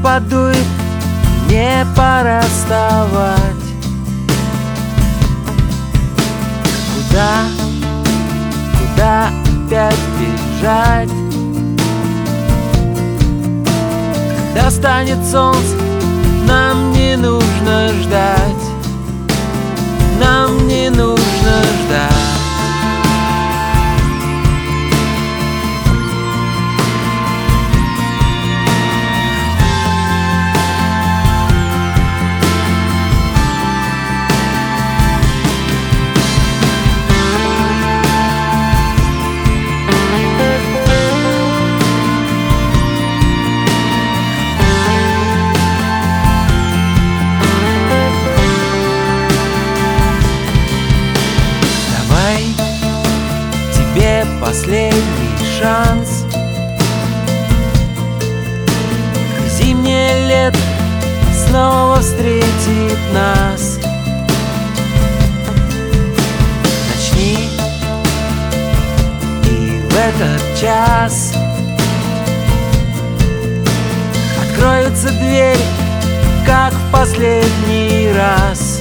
подует, не пора вставать. Куда опять бежать? Когда станет солнце, нам не нужно ждать. Нам не нужно ждать. Последний шанс. Зимнее лето снова встретит нас. Начни, и в этот час откроются двери, как в последний раз.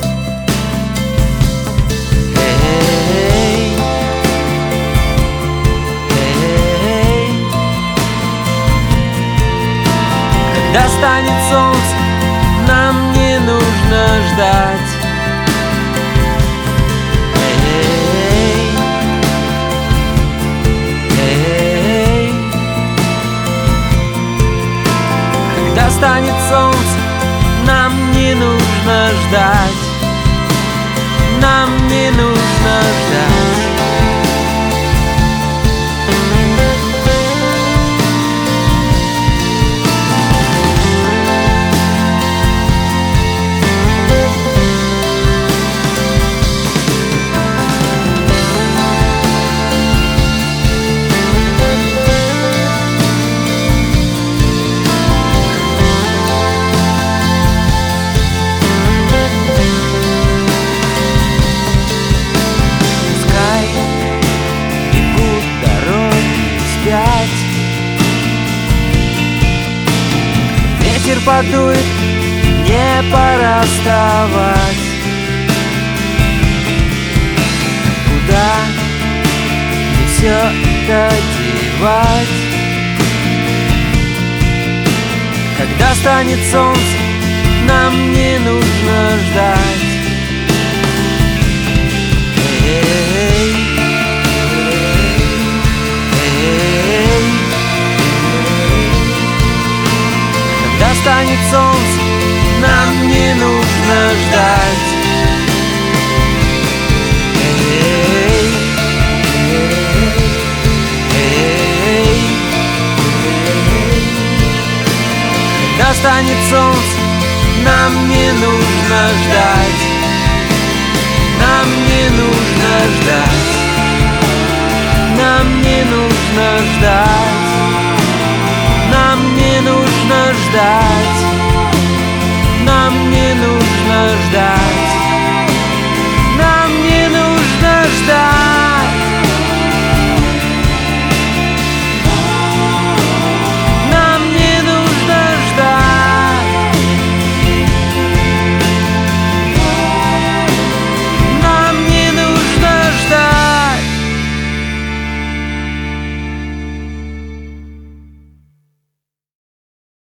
Когда станет солнце, нам не нужно ждать. Когда станет солнце, нам не нужно ждать. Нам не нужно ждать. Ветер подует, не пора вставать. Куда мне все это девать? Когда станет солнце, нам не нужно ждать. Когда станет солнце, нам не нужно ждать. Когда станет солнце, нам не нужно ждать.